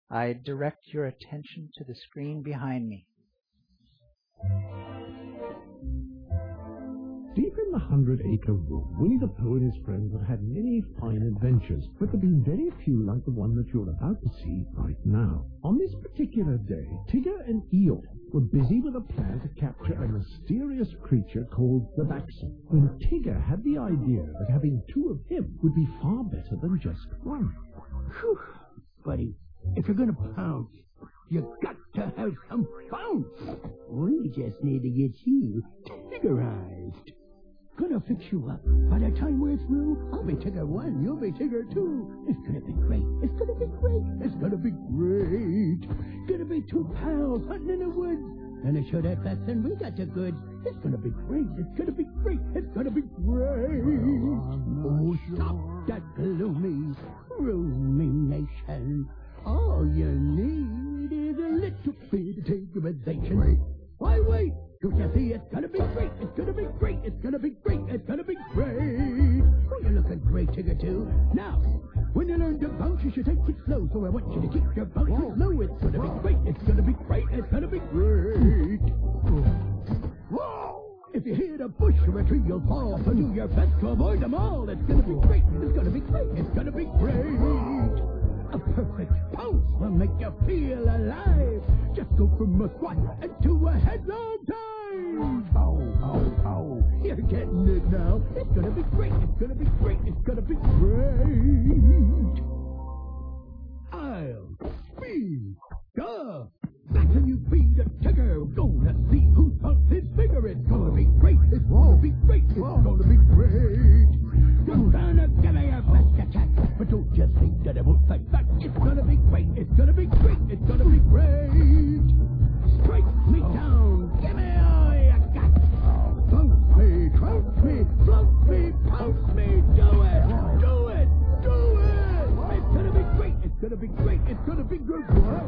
I direct your attention to the screen behind me. Deep in the 100-acre wood, Winnie the Pooh and his friends had had many fine adventures, but there have been very few like the one that you're about to see right now. On this particular day, Tigger and Eeyore were busy with a plan to capture a mysterious creature called the Baxter, when Tigger had the idea that having two of him would be far better than just one. Whew, buddy, if you're going to pounce, you got to have some bounce. We just need to get you Tiggerized. Gonna fix you up. By the time we're through, I'll be Tigger 1, you'll be Tigger 2. It's gonna be great. It's gonna be great. It's gonna be great. Gonna be two pals hunting in the woods. Gonna show that fat son we got the goods. It's gonna be great. It's gonna be great. It's gonna be great. Oh, stop that gloomy rumination. All you need is a little bit of Tiggerization. Wait. Why wait? Don't you see it's gonna be great? It's gonna be great. It's gonna be great. It's gonna be great. Oh, you're looking great, Tigger, too. Now, when you learn to bounce, you should take it slow. So I want you to keep your bounce low. It's gonna be great. It's gonna be great. It's gonna be great. Whoa! If you hit a bush or a tree, you'll fall. So do your best to avoid them all. It's gonna be great. It's gonna be great. It's gonna be great. A perfect pounce will make you feel alive. Just go from a squat into a headlong dive. Oh, oh, oh. You're getting it now. It's gonna be great. It's gonna be great. It's gonna be great. I'll be the Baxter you be the Tigger. Gonna see who pumps his bigger. It's gonna be great. It's gonna be great. It's gonna be great. You're gonna give me your best attack, but don't just think that I won't fight back. It's gonna be great. It's gonna be great. It's gonna be great. Strike me down. Give me all you got. Bounce me, trounce me, float me, pounce me. Do it. Do it. Do it. It's gonna be great. It's gonna be great. It's gonna be good.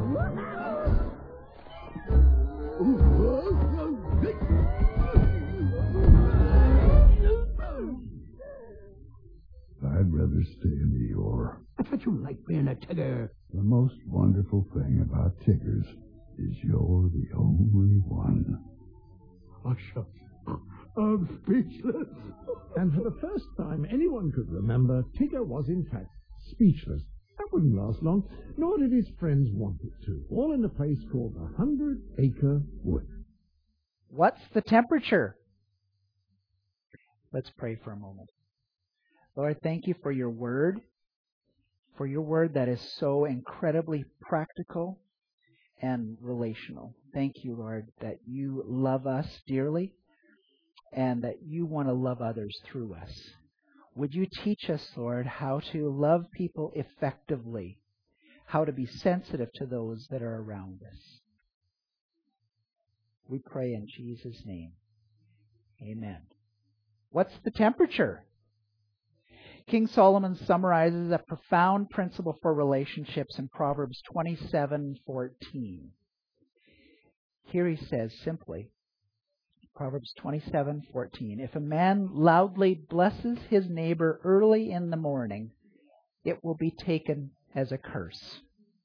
I'd rather stay in Eeyore. I thought you liked being a Tigger. The most wonderful thing about Tiggers is you're the only one. Oh, shucks. I'm speechless. And for the first time anyone could remember, Tigger was in fact speechless. That wouldn't last long, nor did his friends want it to. All in a place called the 100-acre wood. What's the temperature? Let's pray for a moment. Lord, thank you for your word that is so incredibly practical and relational. Thank you, Lord, that you love us dearly and that you want to love others through us. Would you teach us, Lord, how to love people effectively, how to be sensitive to those that are around us? We pray in Jesus' name. Amen. What's the temperature? King Solomon summarizes a profound principle for relationships in Proverbs 27:14. Here he says simply, Proverbs 27:14, if a man loudly blesses his neighbor early in the morning, it will be taken as a curse.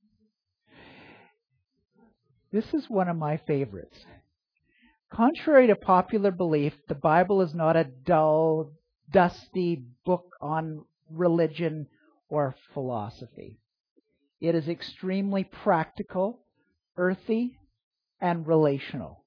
This is one of my favorites. Contrary to popular belief, the Bible is not a dull, dusty book on religion or philosophy. It is extremely practical, earthy, and relational.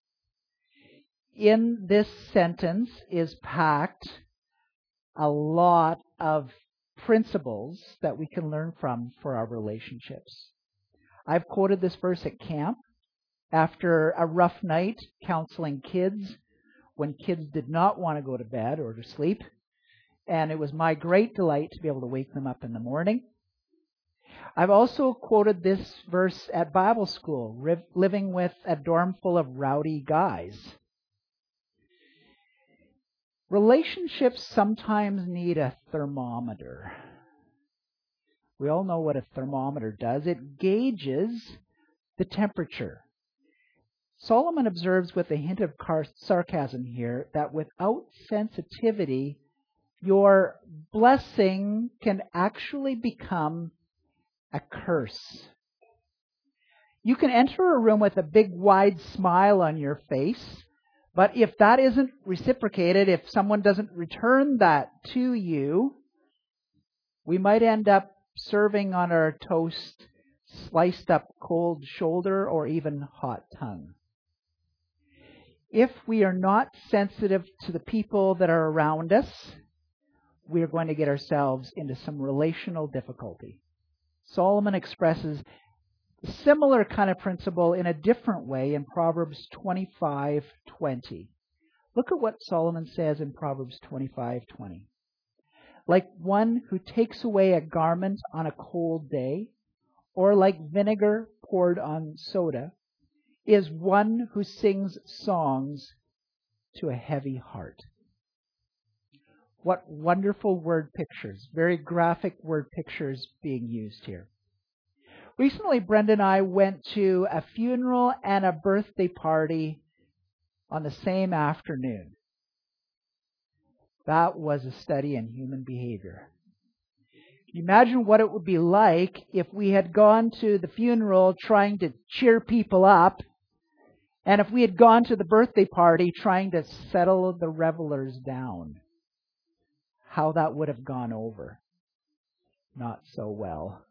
In this sentence is packed a lot of principles that we can learn from for our relationships. I've quoted this verse at camp after a rough night counseling kids when kids did not want to go to bed or to sleep. And it was my great delight to be able to wake them up in the morning. I've also quoted this verse at Bible school, living with a dorm full of rowdy guys. Relationships sometimes need a thermometer. We all know what a thermometer does. It gauges the temperature. Solomon observes with a hint of sarcasm here that without sensitivity, your blessing can actually become a curse. You can enter a room with a big, wide smile on your face, but if that isn't reciprocated, if someone doesn't return that to you, we might end up serving on our toast sliced up cold shoulder or even hot tongue. If we are not sensitive to the people that are around us, we are going to get ourselves into some relational difficulty. Solomon expresses a similar kind of principle in a different way in Proverbs 25:20. Look at what Solomon says in Proverbs 25:20. Like one who takes away a garment on a cold day, or like vinegar poured on soda, is one who sings songs to a heavy heart. What wonderful word pictures, very graphic word pictures being used here. Recently, Brenda and I went to a funeral and a birthday party on the same afternoon. That was a study in human behavior. Can you imagine what it would be like if we had gone to the funeral trying to cheer people up, and if we had gone to the birthday party trying to settle the revelers down? How that would have gone over. Not so well.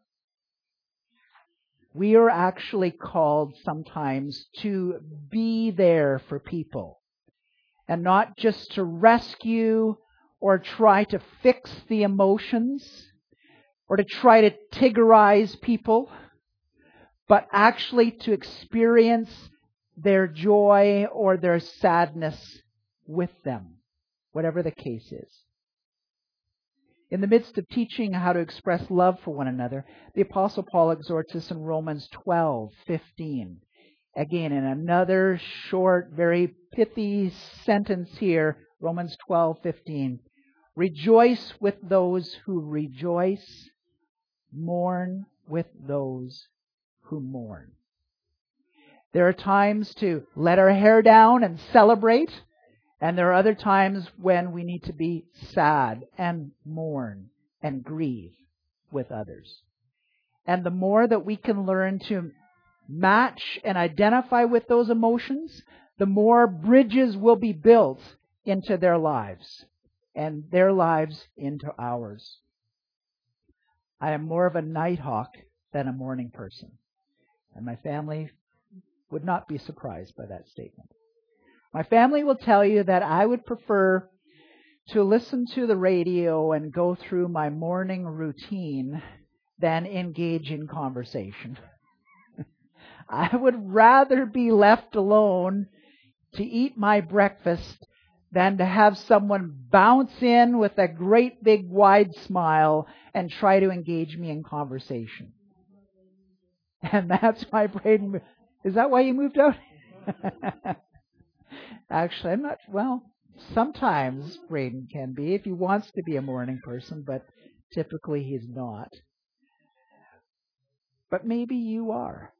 We are actually called sometimes to be there for people, and not just to rescue or try to fix the emotions or to try to Tiggerize people, but actually to experience their joy or their sadness with them, whatever the case is. In the midst of teaching how to express love for one another, the Apostle Paul exhorts us in Romans 12:15. Again, in another short, very pithy sentence here, Romans 12:15. Rejoice with those who rejoice, mourn with those who mourn. There are times to let our hair down and celebrate, and there are other times when we need to be sad and mourn and grieve with others. And the more that we can learn to match and identify with those emotions, the more bridges will be built into their lives and their lives into ours. I am more of a nighthawk than a morning person, and my family would not be surprised by that statement. My family will tell you that I would prefer to listen to the radio and go through my morning routine than engage in conversation. I would rather be left alone to eat my breakfast than to have someone bounce in with a great big wide smile and try to engage me in conversation. And that's why Braden... Is that why you moved out? Actually, I'm not... Well, sometimes Braden can be if he wants to be a morning person, but typically he's not. But maybe you are.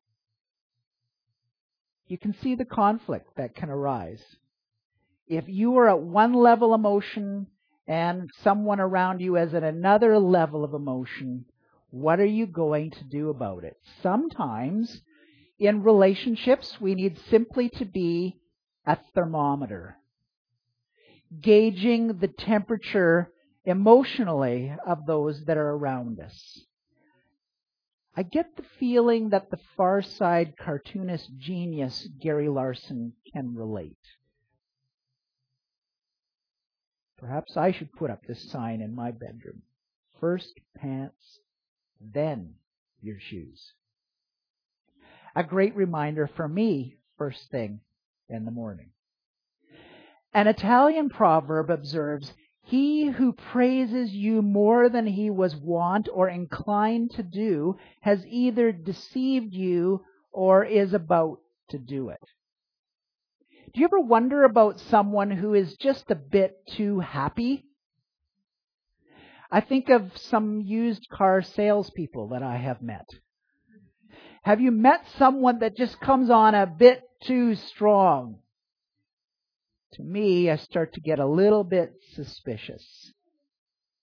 You can see the conflict that can arise. If you are at one level emotion and someone around you is at another level of emotion, what are you going to do about it? Sometimes in relationships, we need simply to be a thermometer, gauging the temperature emotionally of those that are around us. I get the feeling that the Far Side cartoonist genius Gary Larson can relate. Perhaps I should put up this sign in my bedroom. First pants, then your shoes. A great reminder for me first thing in the morning. An Italian proverb observes, "He who praises you more than he was wont or inclined to do has either deceived you or is about to do it." Do you ever wonder about someone who is just a bit too happy? I think of some used car salespeople that I have met. Have you met someone that just comes on a bit too strong? To me, I start to get a little bit suspicious.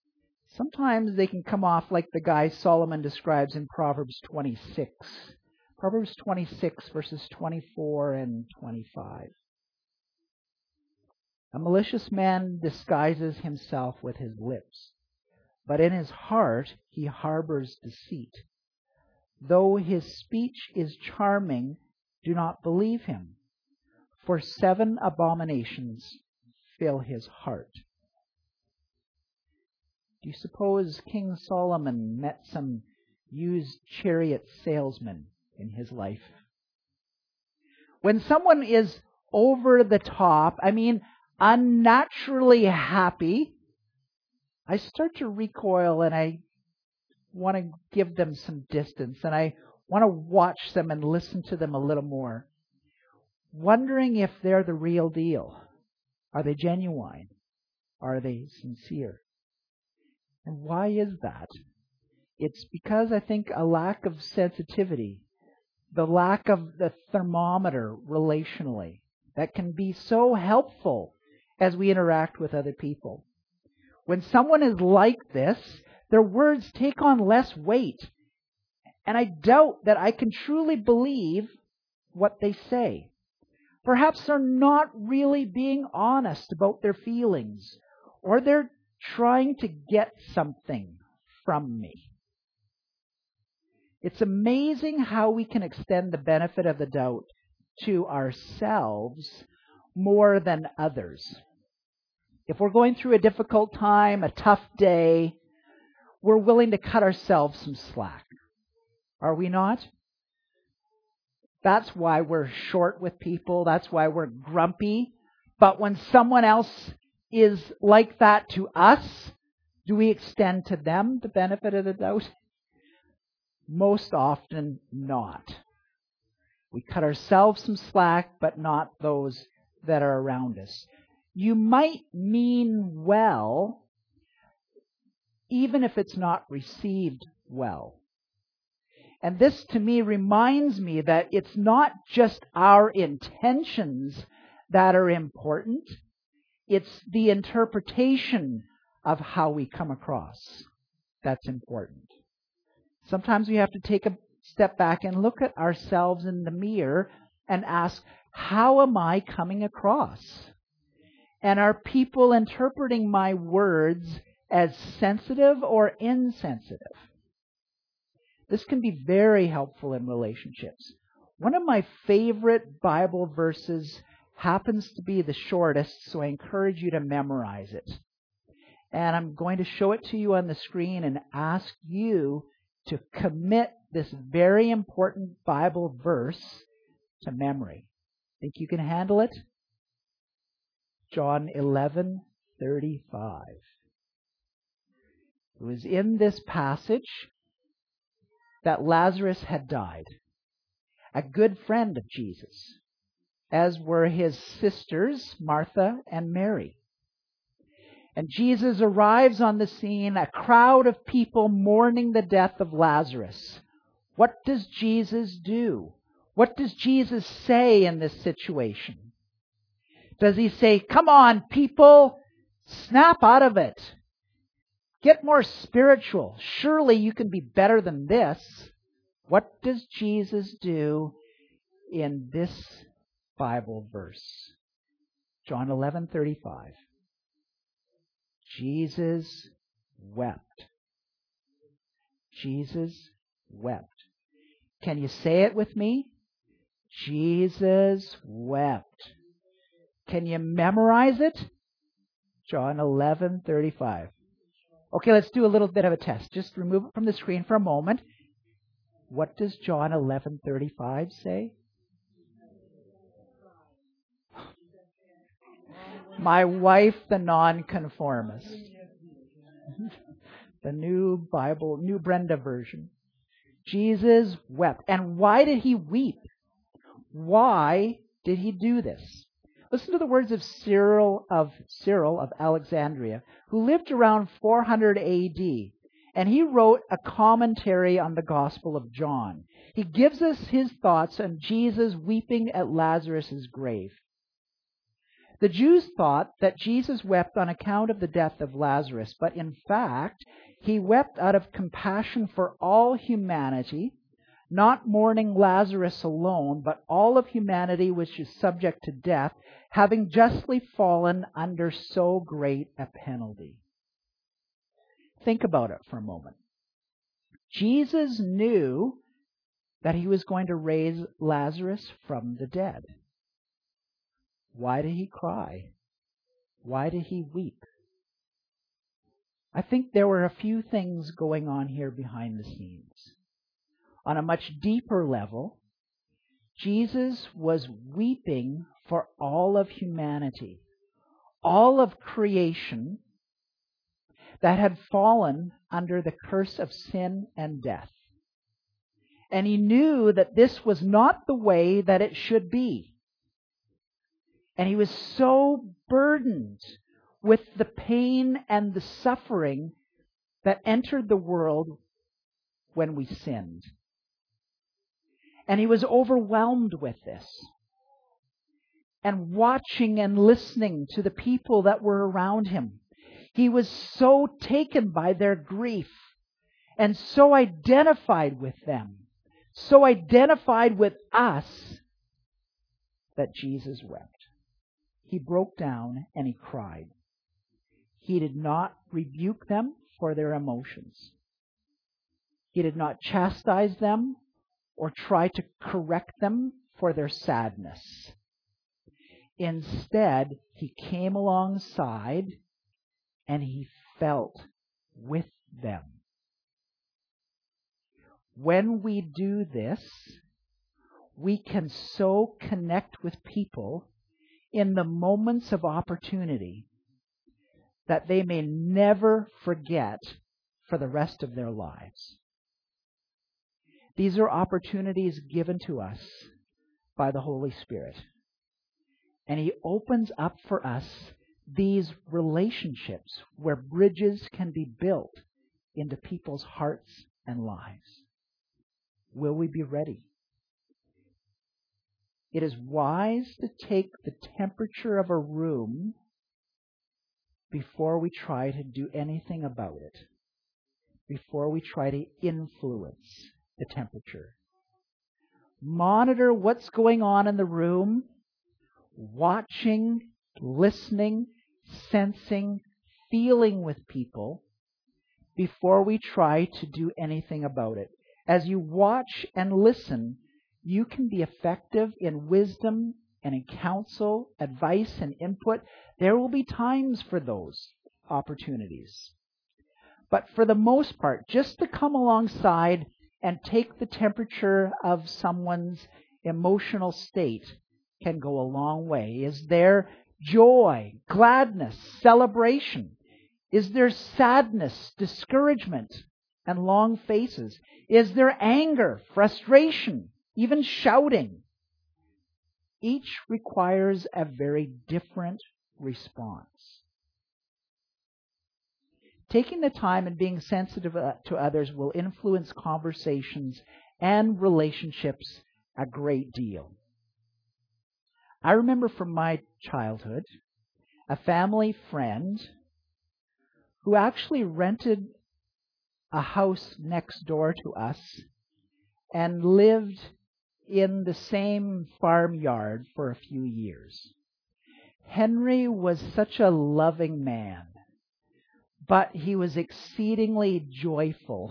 Sometimes they can come off like the guy Solomon describes in Proverbs 26, Proverbs 26, verses 24 and 25. A malicious man disguises himself with his lips, but in his heart he harbors deceit. Though his speech is charming, do not believe him, for 7 abominations fill his heart. Do you suppose King Solomon met some used chariot salesman in his life? When someone is over the top, unnaturally happy, I start to recoil and I want to give them some distance and I want to watch them and listen to them a little more, wondering if they're the real deal. Are they genuine? Are they sincere? And why is that? It's because I think a lack of sensitivity, the lack of the thermometer relationally, that can be so helpful as we interact with other people. When someone is like this, their words take on less weight. And I doubt that I can truly believe what they say. Perhaps they're not really being honest about their feelings, or they're trying to get something from me. It's amazing how we can extend the benefit of the doubt to ourselves more than others. If we're going through a difficult time, a tough day, we're willing to cut ourselves some slack. Are we not? That's why we're short with people. That's why we're grumpy. But when someone else is like that to us, do we extend to them the benefit of the doubt? Most often not. We cut ourselves some slack, but not those that are around us. You might mean well, even if it's not received well. And this, to me, reminds me that it's not just our intentions that are important. It's the interpretation of how we come across that's important. Sometimes we have to take a step back and look at ourselves in the mirror and ask, how am I coming across? And are people interpreting my words as sensitive or insensitive? This can be very helpful in relationships. One of my favorite Bible verses happens to be the shortest, so I encourage you to memorize it. And I'm going to show it to you on the screen and ask you to commit this very important Bible verse to memory. Think you can handle it? John 11:35. It was in this passage that Lazarus had died, a good friend of Jesus, as were his sisters, Martha and Mary. And Jesus arrives on the scene, a crowd of people mourning the death of Lazarus. What does Jesus do? What does Jesus say in this situation? Does he say, come on, people, snap out of it. Get more spiritual. Surely you can be better than this. What does Jesus do in this Bible verse? John 11:35. Jesus wept. Jesus wept. Can you say it with me? Jesus wept. Can you memorize it? John 11:35. Okay, let's do a little bit of a test. Just remove it from the screen for a moment. What does John 11:35 say? My wife, the nonconformist. The new Bible, New Brenda version. Jesus wept. And why did he weep? Why did he do this? Listen to the words of Cyril of Alexandria, who lived around 400 AD, and he wrote a commentary on the Gospel of John. He gives us his thoughts on Jesus weeping at Lazarus' grave. The Jews thought that Jesus wept on account of the death of Lazarus, but in fact, he wept out of compassion for all humanity, not mourning Lazarus alone, but all of humanity which is subject to death, having justly fallen under so great a penalty. Think about it for a moment. Jesus knew that he was going to raise Lazarus from the dead. Why did he cry? Why did he weep? I think there were a few things going on here behind the scenes. On a much deeper level, Jesus was weeping for all of humanity, all of creation that had fallen under the curse of sin and death. And he knew that this was not the way that it should be. And he was so burdened with the pain and the suffering that entered the world when we sinned. And he was overwhelmed with this. And watching and listening to the people that were around him, he was so taken by their grief and so identified with them, so identified with us, that Jesus wept. He broke down and he cried. He did not rebuke them for their emotions. He did not chastise them or try to correct them for their sadness. Instead, he came alongside and he felt with them. When we do this, we can so connect with people in the moments of opportunity that they may never forget for the rest of their lives. These are opportunities given to us by the Holy Spirit. And He opens up for us these relationships where bridges can be built into people's hearts and lives. Will we be ready? It is wise to take the temperature of a room before we try to do anything about it, before we try to influence the temperature. Monitor what's going on in the room, watching, listening, sensing, feeling with people before we try to do anything about it. As you watch and listen, you can be effective in wisdom and in counsel, advice, and input. There will be times for those opportunities. But for the most part, just to come alongside and take the temperature of someone's emotional state can go a long way. Is there joy, gladness, celebration? Is there sadness, discouragement, and long faces? Is there anger, frustration, even shouting? Each requires a very different response. Taking the time and being sensitive to others will influence conversations and relationships a great deal. I remember from my childhood a family friend who actually rented a house next door to us and lived in the same farmyard for a few years. Henry was such a loving man, but he was exceedingly joyful.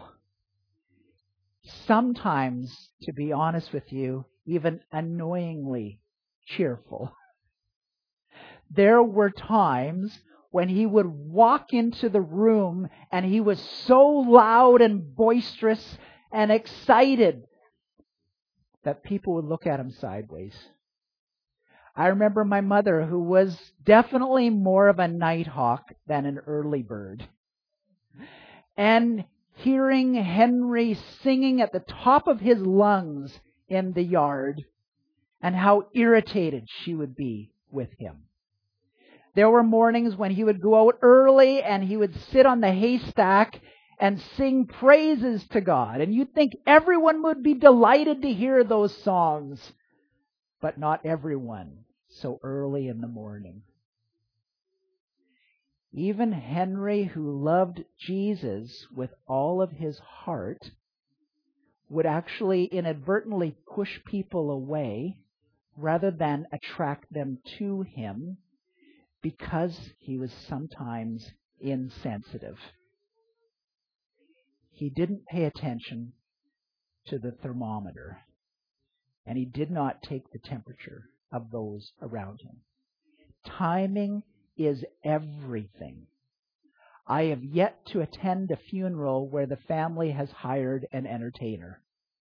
Sometimes, to be honest with you, even annoyingly cheerful. There were times when he would walk into the room and he was so loud and boisterous and excited that people would look at him sideways. I remember my mother, who was definitely more of a nighthawk than an early bird, and hearing Henry singing at the top of his lungs in the yard, and how irritated she would be with him. There were mornings when he would go out early and he would sit on the haystack and sing praises to God. And you'd think everyone would be delighted to hear those songs, but not everyone so early in the morning. Even Henry, who loved Jesus with all of his heart, would actually inadvertently push people away rather than attract them to him because he was sometimes insensitive. He didn't pay attention to the thermometer, and he did not take the temperature of those around him. Timing is everything. I have yet to attend a funeral where the family has hired an entertainer.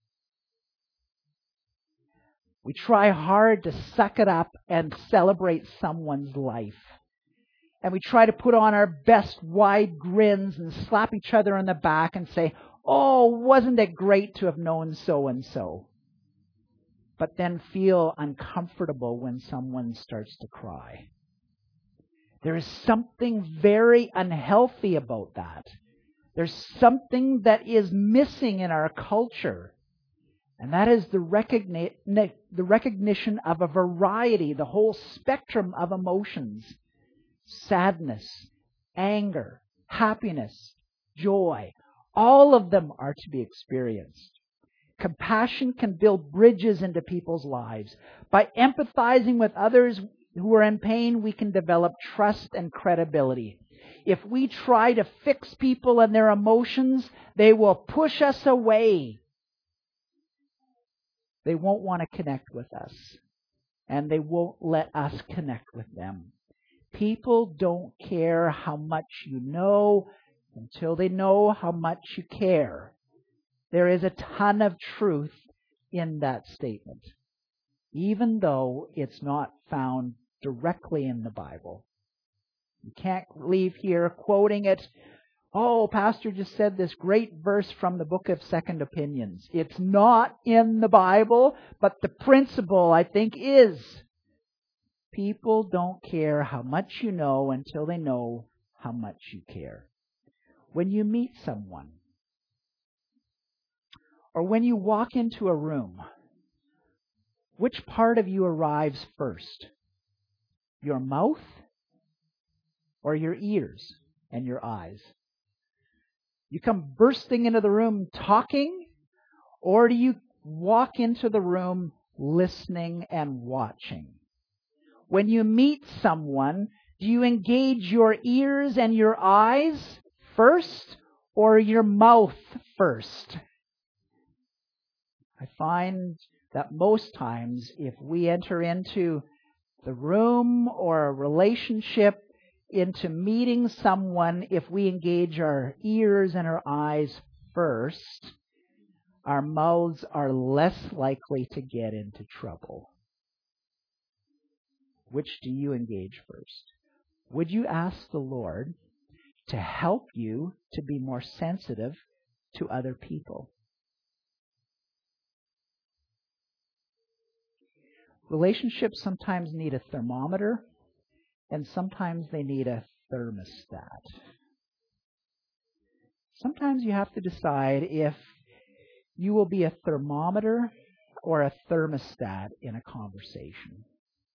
We try hard to suck it up and celebrate someone's life. And we try to put on our best wide grins and slap each other on the back and say, "Oh, wasn't it great to have known so-and-so?" But then feel uncomfortable when someone starts to cry. There is something very unhealthy about that. There's something that is missing in our culture. And that is the recognition of a variety, the whole spectrum of emotions. Sadness, anger, happiness, joy. All of them are to be experienced. Compassion can build bridges into people's lives. By empathizing with others who are in pain, we can develop trust and credibility. If we try to fix people and their emotions, they will push us away. They won't want to connect with us, and they won't let us connect with them. People don't care how much you know until they know how much you care. There is a ton of truth in that statement, even though it's not found directly in the Bible. You can't leave here quoting it. "Oh, Pastor just said this great verse from the book of Second Opinions." It's not in the Bible, but the principle, I think, is people don't care how much you know until they know how much you care. When you meet someone, or when you walk into a room, which part of you arrives first? Your mouth or your ears and your eyes? You come bursting into the room talking, or do you walk into the room listening and watching? When you meet someone, do you engage your ears and your eyes first or your mouth first? I find that most times if we enter into the room or a relationship, into meeting someone, if we engage our ears and our eyes first, our mouths are less likely to get into trouble. Which do you engage first? Would you ask the Lord to help you to be more sensitive to other people? Relationships sometimes need a thermometer, and sometimes they need a thermostat. Sometimes you have to decide if you will be a thermometer or a thermostat in a conversation.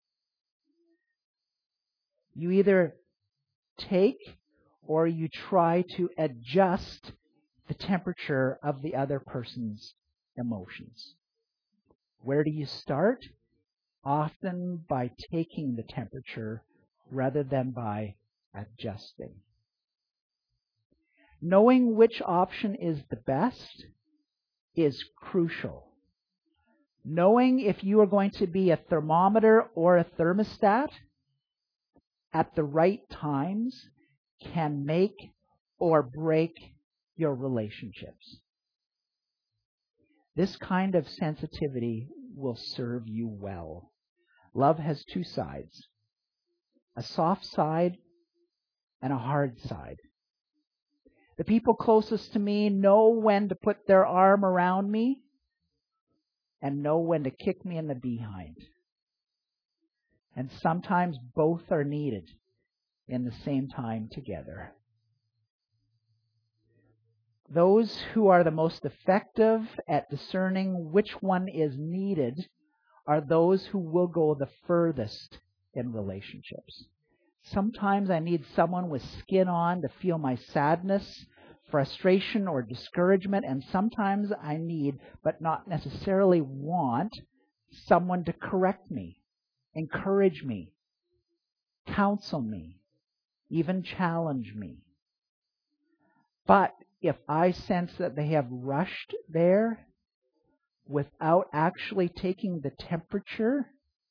You either take or you try to adjust the temperature of the other person's emotions. Where do you start? Often by taking the temperature rather than by adjusting. Knowing which option is the best is crucial. Knowing if you are going to be a thermometer or a thermostat at the right times can make or break your relationships. This kind of sensitivity will serve you well. Love has two sides, a soft side and a hard side. The people closest to me know when to put their arm around me and know when to kick me in the behind. And sometimes both are needed in the same time together. Those who are the most effective at discerning which one is needed are those who will go the furthest in relationships. Sometimes I need someone with skin on to feel my sadness frustration or discouragement, and sometimes I need, but not necessarily want, someone to correct me, encourage me, counsel me, even challenge me. But if I sense that they have rushed there without actually taking the temperature,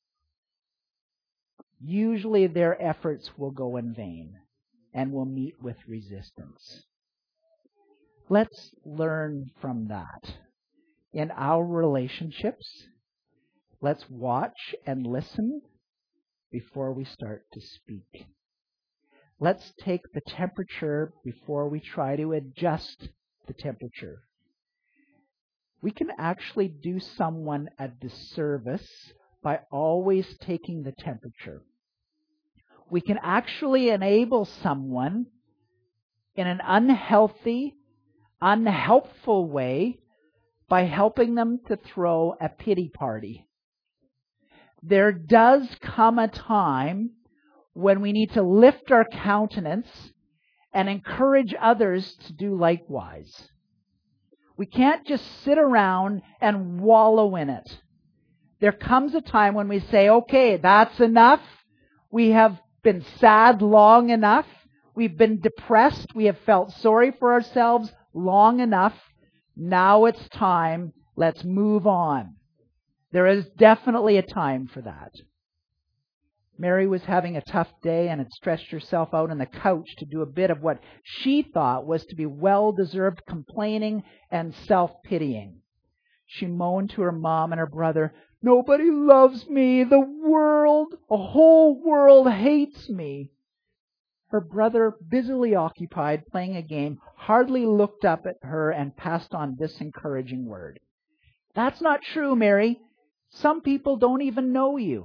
usually their efforts will go in vain and will meet with resistance. Let's learn from that. In our relationships, let's watch and listen before we start to speak. Let's take the temperature before we try to adjust the temperature. We can actually do someone a disservice by always taking the temperature. We can actually enable someone in an unhealthy, unhelpful way by helping them to throw a pity party. There does come a time when we need to lift our countenance and encourage others to do likewise. We can't just sit around and wallow in it. There comes a time when we say, okay, that's enough. We have been sad long enough. We've been depressed. We have felt sorry for ourselves long enough. Now it's time. Let's move on. There is definitely a time for that. Mary was having a tough day and had stretched herself out on the couch to do a bit of what she thought was to be well-deserved complaining and self-pitying. She moaned to her mom and her brother, "Nobody loves me. The whole world hates me." Her brother, busily occupied playing a game, hardly looked up at her and passed on this encouraging word. "That's not true, Mary. Some people don't even know you."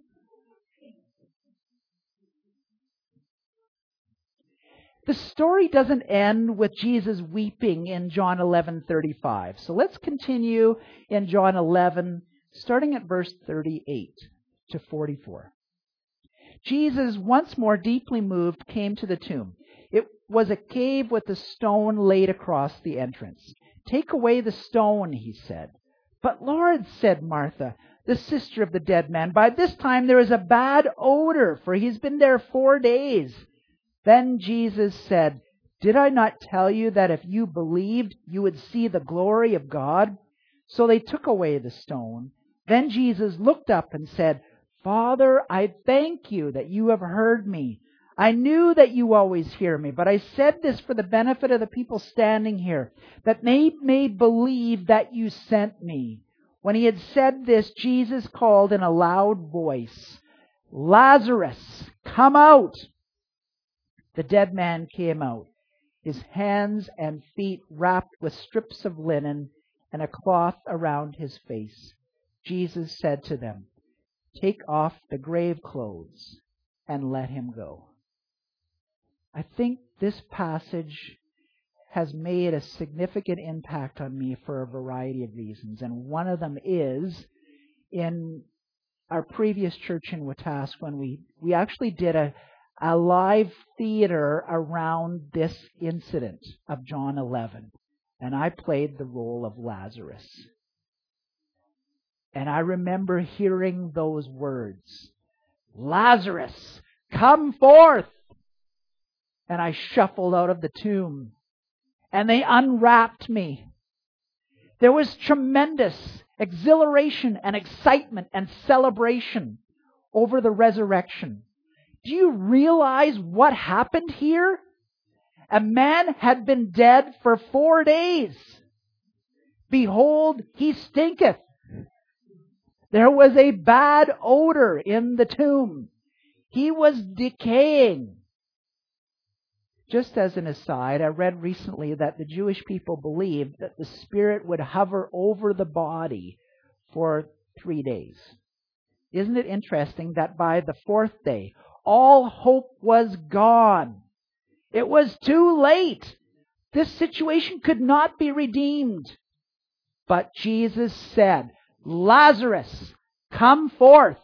The story doesn't end with Jesus weeping in John 11:35. So let's continue in John 11, starting at verse 38 to 44. Jesus, once more deeply moved, came to the tomb. It was a cave with a stone laid across the entrance. "Take away the stone," he said. "But Lord," said Martha, the sister of the dead man, "by this time there is a bad odor, for he's been there 4 days." Then Jesus said, "Did I not tell you that if you believed, you would see the glory of God?" So they took away the stone. Then Jesus looked up and said, "Father, I thank you that you have heard me. I knew that you always hear me, but I said this for the benefit of the people standing here, that they may believe that you sent me." When he had said this, Jesus called in a loud voice, "Lazarus, come out!" The dead man came out, his hands and feet wrapped with strips of linen and a cloth around his face. Jesus said to them, "Take off the grave clothes and let him go." I think this passage has made a significant impact on me for a variety of reasons. And one of them is in our previous church in Wetaskiwin, we actually did a live theater around this incident of John 11. And I played the role of Lazarus. And I remember hearing those words, "Lazarus, come forth!" And I shuffled out of the tomb. And they unwrapped me. There was tremendous exhilaration and excitement and celebration over the resurrection. Do you realize what happened here? A man had been dead for 4 days. "Behold, he stinketh." There was a bad odor in the tomb. He was decaying. Just as an aside, I read recently that the Jewish people believed that the spirit would hover over the body for 3 days. Isn't it interesting that by the 4th day, all hope was gone? It was too late. This situation could not be redeemed. But Jesus said, "Lazarus, come forth."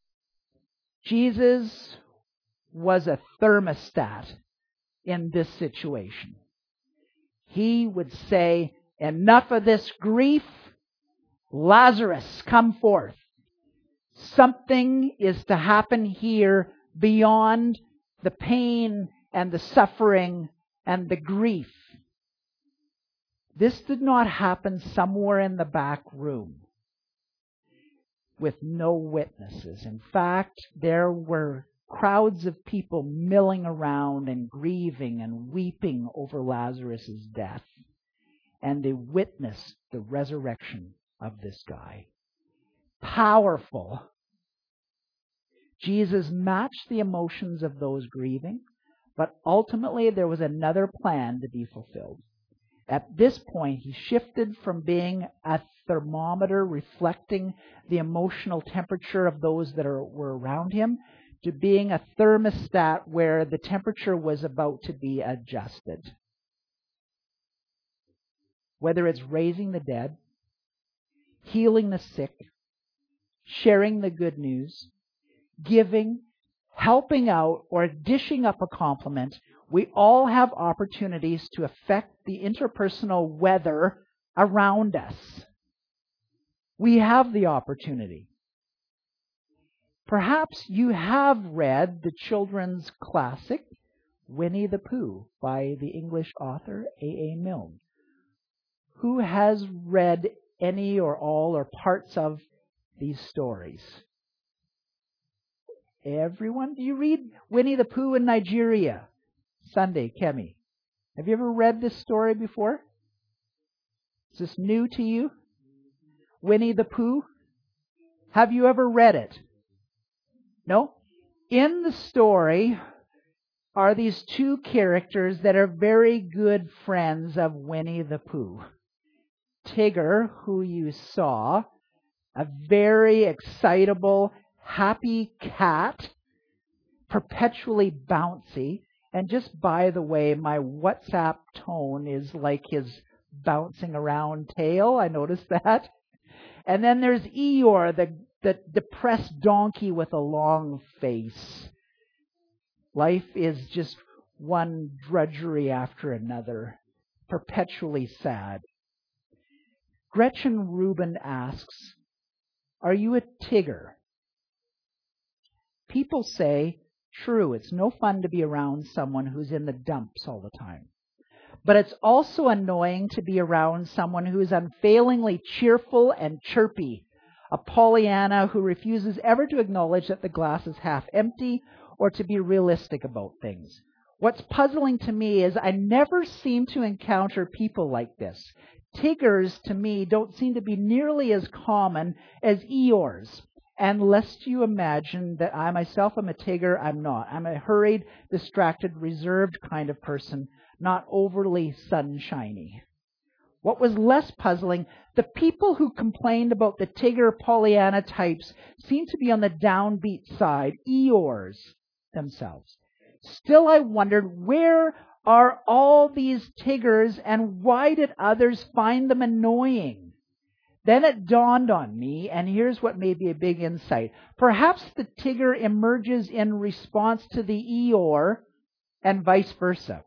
Jesus was a thermostat in this situation. he would say, enough of this grief. Lazarus, come forth. Something is to happen here beyond the pain and the suffering and the grief. This did not happen somewhere in the back room with no witnesses. In fact, there were crowds of people milling around and grieving and weeping over Lazarus' death. And they witnessed the resurrection of this guy. Powerful. Jesus matched the emotions of those grieving, but ultimately there was another plan to be fulfilled. At this point, he shifted from being a thermometer reflecting the emotional temperature of those that were around him to being a thermostat where the temperature was about to be adjusted. Whether it's raising the dead, healing the sick, sharing the good news, giving, helping out, or dishing up a compliment, we all have opportunities to affect the interpersonal weather around us. We have the opportunity. Perhaps you have read the children's classic, Winnie the Pooh, by the English author A.A. Milne. Who has read any or all or parts of these stories? Everyone? Do you read Winnie the Pooh in Nigeria? Sunday, Kemi. Have you ever read this story before? Is this new to you? Winnie the Pooh? Have you ever read it? No? In the story are these two characters that are very good friends of Winnie the Pooh. Tigger, who you saw, a very excitable, happy cat, perpetually bouncy. And just by the way, my WhatsApp tone is like his bouncing around tail. I noticed that. And then there's Eeyore, the depressed donkey with a long face. Life is just one drudgery after another, perpetually sad. Gretchen Rubin asks, are you a Tigger? People say, true, it's no fun to be around someone who's in the dumps all the time. But it's also annoying to be around someone who is unfailingly cheerful and chirpy, a Pollyanna who refuses ever to acknowledge that the glass is half empty or to be realistic about things. What's puzzling to me is I never seem to encounter people like this. Tiggers, to me, don't seem to be nearly as common as Eeyores. And lest you imagine that I myself am a Tigger, I'm not. I'm a hurried, distracted, reserved kind of person, not overly sunshiny. What was less puzzling, the people who complained about the Tigger Pollyanna types seem to be on the downbeat side, Eeyores themselves. Still, I wondered, where are all these Tiggers and why did others find them annoying? Then it dawned on me, and here's what may be a big insight. Perhaps the Tigger emerges in response to the Eeyore and vice versa.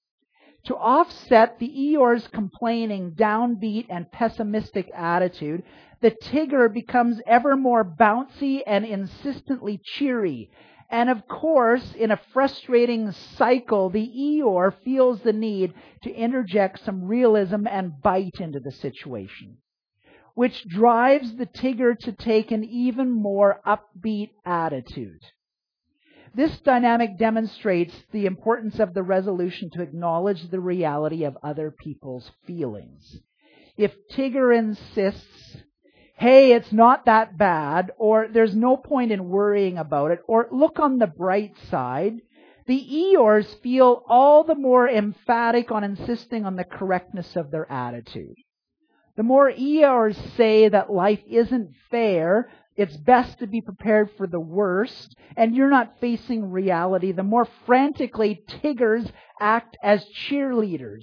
To offset the Eeyore's complaining, downbeat, and pessimistic attitude, the Tigger becomes ever more bouncy and insistently cheery. And of course, in a frustrating cycle, the Eeyore feels the need to interject some realism and bite into the situation, which drives the Tigger to take an even more upbeat attitude. This dynamic demonstrates the importance of the resolution to acknowledge the reality of other people's feelings. If Tigger insists, hey, it's not that bad, or there's no point in worrying about it, or look on the bright side, the Eeyores feel all the more emphatic on insisting on the correctness of their attitude. The more Eeyores say that life isn't fair, it's best to be prepared for the worst, and you're not facing reality, the more frantically Tiggers act as cheerleaders.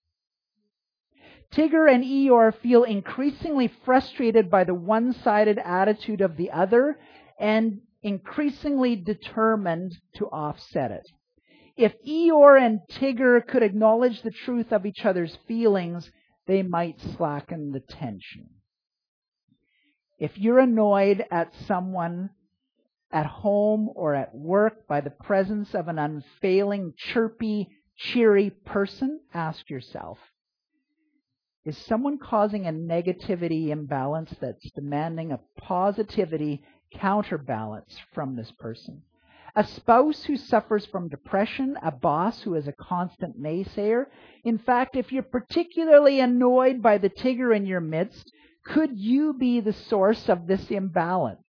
Tigger and Eeyore feel increasingly frustrated by the one-sided attitude of the other and increasingly determined to offset it. if Eeyore and Tigger could acknowledge the truth of each other's feelings, they might slacken the tension. If you're annoyed at someone at home or at work by the presence of an unfailing, chirpy, cheery person, ask yourself, is someone causing a negativity imbalance that's demanding a positivity counterbalance from this person? A spouse who suffers from depression, a boss who is a constant naysayer. In fact, if you're particularly annoyed by the Tigger in your midst, could you be the source of this imbalance?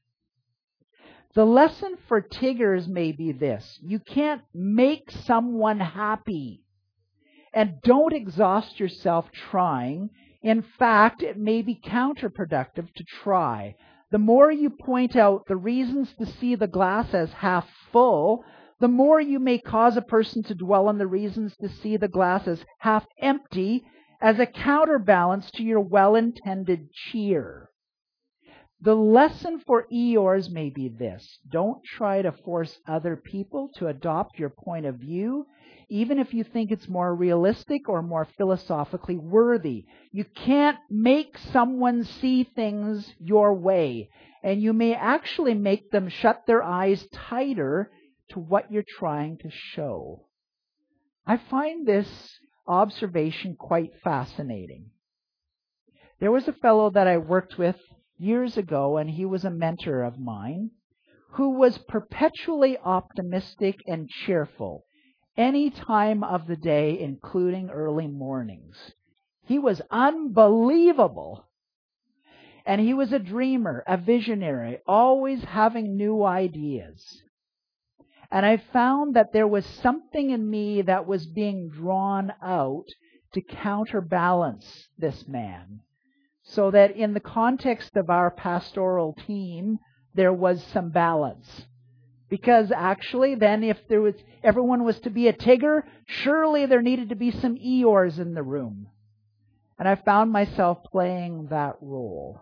The lesson for Tiggers may be this: you can't make someone happy. And don't exhaust yourself trying. In fact, it may be counterproductive to try. The more you point out the reasons to see the glass as half full, the more you may cause a person to dwell on the reasons to see the glass as half empty, as a counterbalance to your well-intended cheer. The lesson for Eeyores may be this: don't try to force other people to adopt your point of view, even if you think it's more realistic or more philosophically worthy. You can't make someone see things your way, and you may actually make them shut their eyes tighter to what you're trying to show. I find this observation quite fascinating. There was a fellow that I worked with years ago, and he was a mentor of mine, who was perpetually optimistic and cheerful any time of the day, including early mornings. He was unbelievable. And he was a dreamer, a visionary, always having new ideas. And I found that there was something in me that was being drawn out to counterbalance this man, so that in the context of our pastoral team, there was some balance. Because actually, then if everyone was to be a Tigger, surely there needed to be some Eeyores in the room. And I found myself playing that role.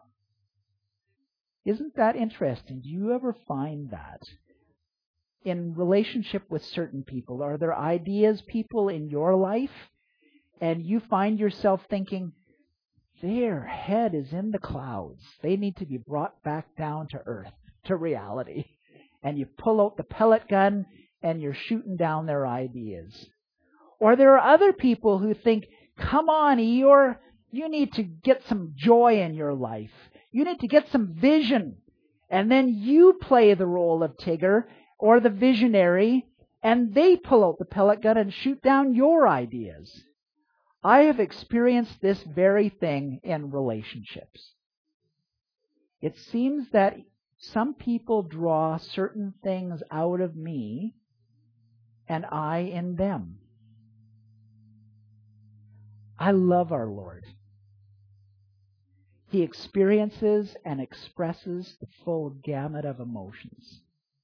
Isn't that interesting? Do you ever find that in relationship with certain people? Are there ideas, people in your life, and you find yourself thinking, their head is in the clouds. They need to be brought back down to earth, to reality. And you pull out the pellet gun and you're shooting down their ideas. Or there are other people who think, come on, Eeyore, you need to get some joy in your life. You need to get some vision. And then you play the role of Tigger or the visionary, and they pull out the pellet gun and shoot down your ideas. I have experienced this very thing in relationships. It seems that some people draw certain things out of me and I in them. I love our Lord. He experiences and expresses the full gamut of emotions.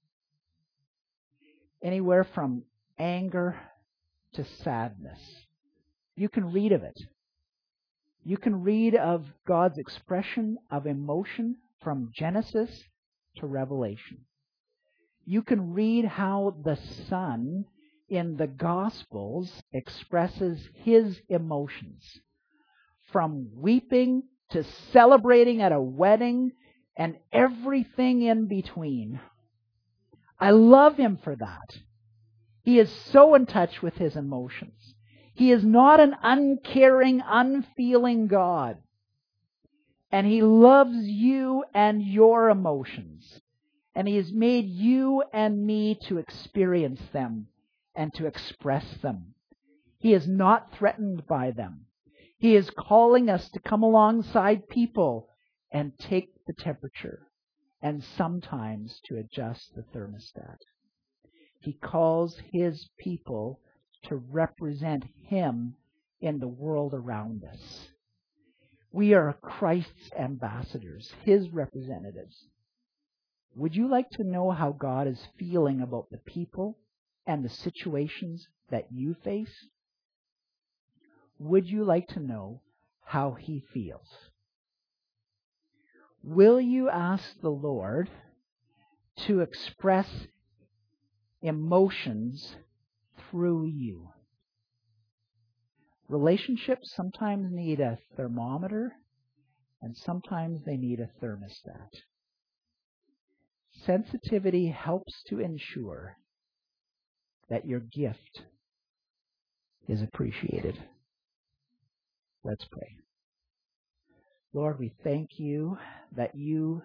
Anywhere from anger to sadness. You can read of it. You can read of God's expression of emotion from Genesis to Revelation. You can read how the Son in the Gospels expresses his emotions, from weeping to celebrating at a wedding and everything in between. I love him for that. He is so in touch with his emotions. He is not an uncaring, unfeeling God. And he loves you and your emotions. And he has made you and me to experience them and to express them. He is not threatened by them. He is calling us to come alongside people and take the temperature, and sometimes to adjust the thermostat. He calls his people to represent him in the world around us. We are Christ's ambassadors, his representatives. Would you like to know how God is feeling about the people and the situations that you face? Would you like to know how he feels? Will you ask the Lord to express emotions through you. Relationships sometimes need a thermometer, and sometimes they need a thermostat. Sensitivity helps to ensure that your gift is appreciated. Let's pray. Lord, we thank you that you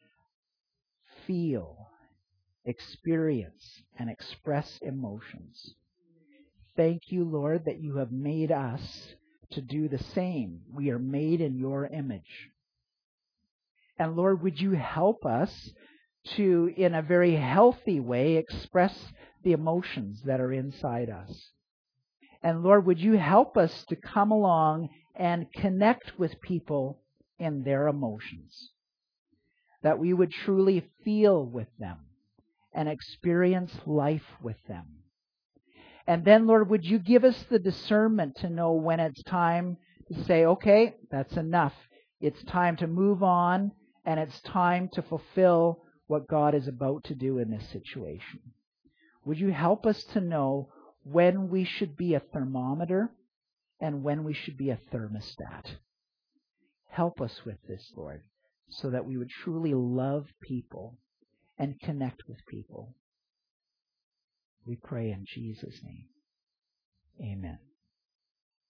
feel, experience, and express emotions. Thank you, Lord, that you have made us to do the same. We are made in your image. And Lord, would you help us to, in a very healthy way, express the emotions that are inside us. And Lord, would you help us to come along and connect with people in their emotions, that we would truly feel with them and experience life with them. And then, Lord, would you give us the discernment to know when it's time to say, okay, that's enough. It's time to move on, and it's time to fulfill what God is about to do in this situation. Would you help us to know when we should be a thermometer and when we should be a thermostat? Help us with this, Lord, so that we would truly love people and connect with people. We pray in Jesus' name. Amen.